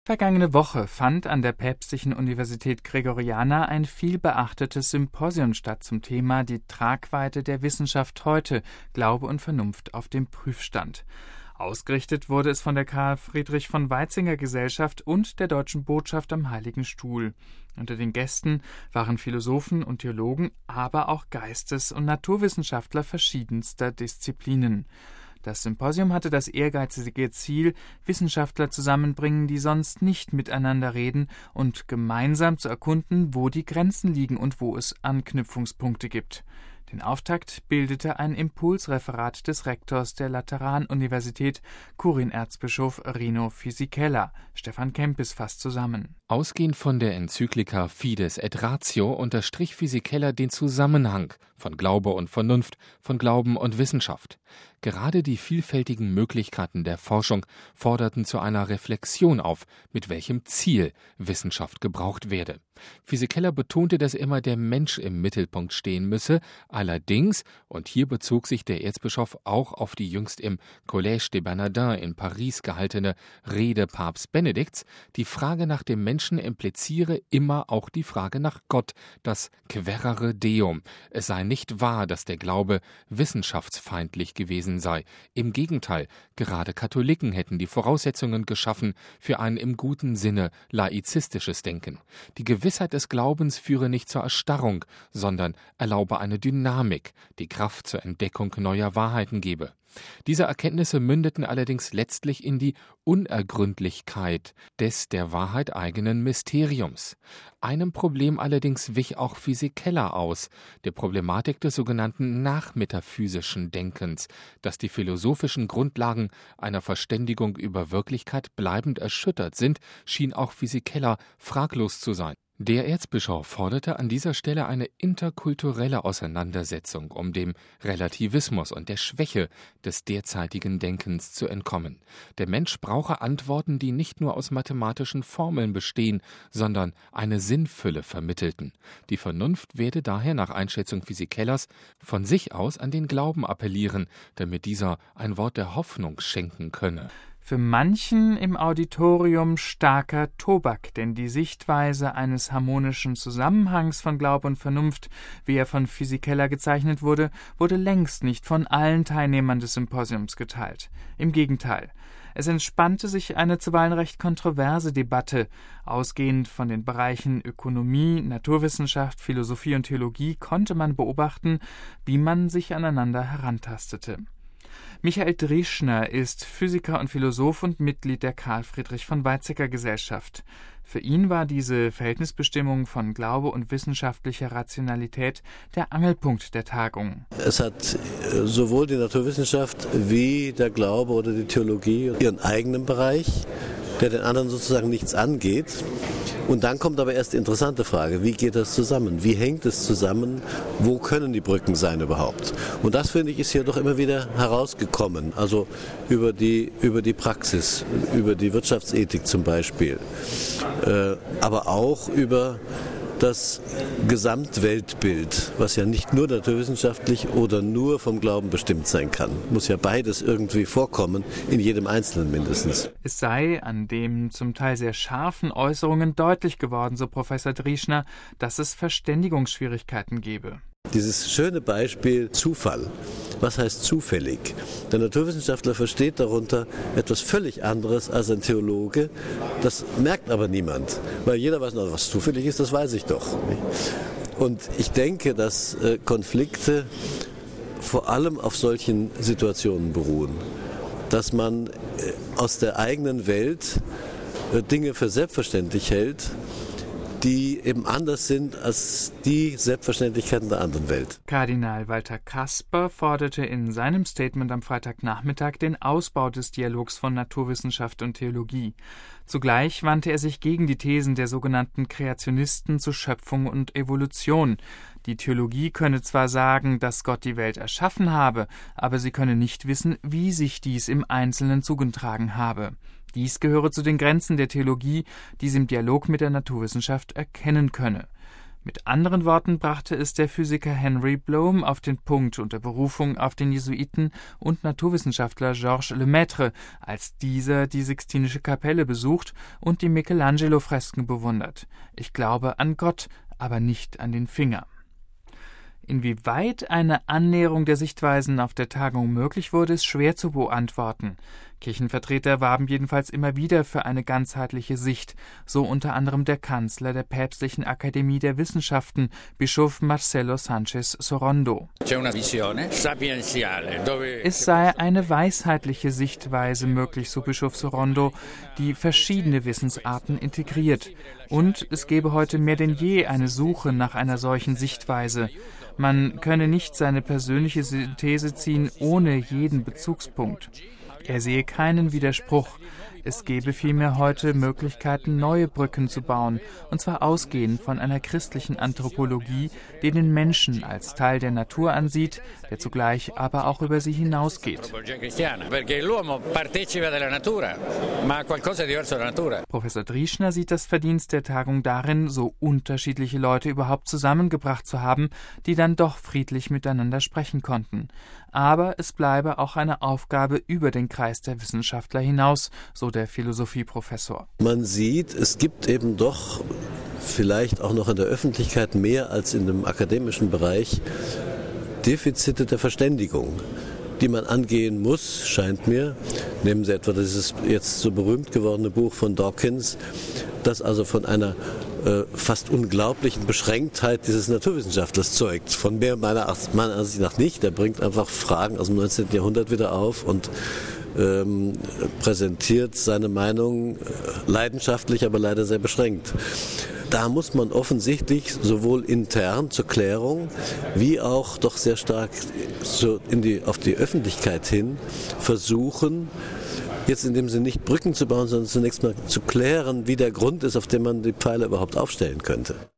Vergangene Woche fand an der Päpstlichen Universität Gregoriana ein vielbeachtetes Symposium statt zum Thema Die Tragweite der Wissenschaft heute, Glaube und Vernunft auf dem Prüfstand. Ausgerichtet wurde es von der Karl Friedrich von Weizsäcker Gesellschaft und der Deutschen Botschaft am Heiligen Stuhl. Unter den Gästen waren Philosophen und Theologen, aber auch Geistes- und Naturwissenschaftler verschiedenster Disziplinen. Das Symposium hatte das ehrgeizige Ziel, Wissenschaftler zusammenbringen, die sonst nicht miteinander reden, und gemeinsam zu erkunden, wo die Grenzen liegen und wo es Anknüpfungspunkte gibt. Den Auftakt bildete ein Impulsreferat des Rektors der Lateranuniversität, Kuriererzbischof Rino Fisichella. Stefan Kempis fasst zusammen. Ausgehend von der Enzyklika Fides et Ratio unterstrich Fisichella den Zusammenhang von Glaube und Vernunft, von Glauben und Wissenschaft. Gerade die vielfältigen Möglichkeiten der Forschung forderten zu einer Reflexion auf, mit welchem Ziel Wissenschaft gebraucht werde. Fisichella betonte, dass immer der Mensch im Mittelpunkt stehen müsse, allerdings, und hier bezog sich der Erzbischof auch auf die jüngst im Collège des Bernardins in Paris gehaltene Rede Papst Benedikts, die Frage nach dem Menschen impliziere immer auch die Frage nach Gott, das Quaerere Deum. Es sei nicht wahr, dass der Glaube wissenschaftsfeindlich gewesen sei. Im Gegenteil, gerade Katholiken hätten die Voraussetzungen geschaffen für ein im guten Sinne laizistisches Denken. Die Gewissheit des Glaubens führe nicht zur Erstarrung, sondern erlaube eine Dynamik, die Kraft zur Entdeckung neuer Wahrheiten gebe. Diese Erkenntnisse mündeten allerdings letztlich in die Unergründlichkeit des der Wahrheit eigenen Mysteriums. Einem Problem allerdings wich auch Fisichella aus, der Problematik des sogenannten nachmetaphysischen Denkens, dass die philosophischen Grundlagen einer Verständigung über Wirklichkeit bleibend erschüttert sind, schien auch Fisichella fraglos zu sein. Der Erzbischof forderte an dieser Stelle eine interkulturelle Auseinandersetzung, um dem Relativismus und der Schwäche des derzeitigen Denkens zu entkommen. Der Mensch brauche Antworten, die nicht nur aus mathematischen Formeln bestehen, sondern eine Sinnfülle vermittelten. Die Vernunft werde daher nach Einschätzung Fisichellas von sich aus an den Glauben appellieren, damit dieser ein Wort der Hoffnung schenken könne. Für manchen im Auditorium starker Tobak, denn die Sichtweise eines harmonischen Zusammenhangs von Glaube und Vernunft, wie er von Fisichella gezeichnet wurde, wurde längst nicht von allen Teilnehmern des Symposiums geteilt. Im Gegenteil. Es entspannte sich eine zuweilen recht kontroverse Debatte. Ausgehend von den Bereichen Ökonomie, Naturwissenschaft, Philosophie und Theologie konnte man beobachten, wie man sich aneinander herantastete. Michael Drieschner ist Physiker und Philosoph und Mitglied der Karl Friedrich von Weizsäcker Gesellschaft. Für ihn war diese Verhältnisbestimmung von Glaube und wissenschaftlicher Rationalität der Angelpunkt der Tagung. Es hat sowohl die Naturwissenschaft wie der Glaube oder die Theologie ihren eigenen Bereich, der den anderen sozusagen nichts angeht. Und dann kommt aber erst die interessante Frage, wie geht das zusammen? Wie hängt es zusammen? Wo können die Brücken sein überhaupt? Und das, finde ich, ist hier doch immer wieder herausgekommen. Also über die Praxis, über die Wirtschaftsethik zum Beispiel, aber auch über das Gesamtweltbild, was ja nicht nur naturwissenschaftlich oder nur vom Glauben bestimmt sein kann. Muss ja beides irgendwie vorkommen, in jedem Einzelnen mindestens. Es sei an den zum Teil sehr scharfen Äußerungen deutlich geworden, so Professor Drieschner, dass es Verständigungsschwierigkeiten gebe. Dieses schöne Beispiel Zufall. Was heißt zufällig? Der Naturwissenschaftler versteht darunter etwas völlig anderes als ein Theologe. Das merkt aber niemand, weil jeder weiß noch, was zufällig ist, das weiß ich doch. Und ich denke, dass Konflikte vor allem auf solchen Situationen beruhen. Dass man aus der eigenen Welt Dinge für selbstverständlich hält, die eben anders sind als die Selbstverständlichkeiten der anderen Welt. Kardinal Walter Kasper forderte in seinem Statement am Freitagnachmittag den Ausbau des Dialogs von Naturwissenschaft und Theologie. Zugleich wandte er sich gegen die Thesen der sogenannten Kreationisten zu Schöpfung und Evolution. Die Theologie könne zwar sagen, dass Gott die Welt erschaffen habe, aber sie könne nicht wissen, wie sich dies im Einzelnen zugetragen habe. Dies gehöre zu den Grenzen der Theologie, die sie im Dialog mit der Naturwissenschaft erkennen könne. Mit anderen Worten brachte es der Physiker Henry Bloom auf den Punkt unter Berufung auf den Jesuiten und Naturwissenschaftler Georges Lemaitre, als dieser die Sixtinische Kapelle besucht und die Michelangelo-Fresken bewundert. Ich glaube an Gott, aber nicht an den Finger. Inwieweit eine Annäherung der Sichtweisen auf der Tagung möglich wurde, ist schwer zu beantworten. Kirchenvertreter warben jedenfalls immer wieder für eine ganzheitliche Sicht, so unter anderem der Kanzler der Päpstlichen Akademie der Wissenschaften, Bischof Marcelo Sánchez Sorondo. Es sei eine weisheitliche Sichtweise möglich, so Bischof Sorondo, die verschiedene Wissensarten integriert. Und es gäbe heute mehr denn je eine Suche nach einer solchen Sichtweise. Man könne nicht seine persönliche Synthese ziehen ohne jeden Bezugspunkt. Er sehe keinen Widerspruch. Es gäbe vielmehr heute Möglichkeiten, neue Brücken zu bauen, und zwar ausgehend von einer christlichen Anthropologie, die den Menschen als Teil der Natur ansieht, der zugleich aber auch über sie hinausgeht. Professor Drieschner sieht das Verdienst der Tagung darin, so unterschiedliche Leute überhaupt zusammengebracht zu haben, die dann doch friedlich miteinander sprechen konnten. Aber es bleibe auch eine Aufgabe über den Kreis der Wissenschaftler hinaus, so der Philosophieprofessor. Man sieht, es gibt eben doch vielleicht auch noch in der Öffentlichkeit mehr als in dem akademischen Bereich Defizite der Verständigung, die man angehen muss, scheint mir. Nehmen Sie etwa dieses jetzt so berühmt gewordene Buch von Dawkins, das also von einer fast unglaublichen Beschränktheit dieses Naturwissenschaftlers zeugt. Von mehr meiner Ansicht nach nicht. Er bringt einfach Fragen aus dem 19. Jahrhundert wieder auf und präsentiert seine Meinung leidenschaftlich, aber leider sehr beschränkt. Da muss man offensichtlich sowohl intern zur Klärung wie auch doch sehr stark auf die Öffentlichkeit hin versuchen, jetzt in dem Sinne nicht Brücken zu bauen, sondern zunächst mal zu klären, wie der Grund ist, auf dem man die Pfeiler überhaupt aufstellen könnte.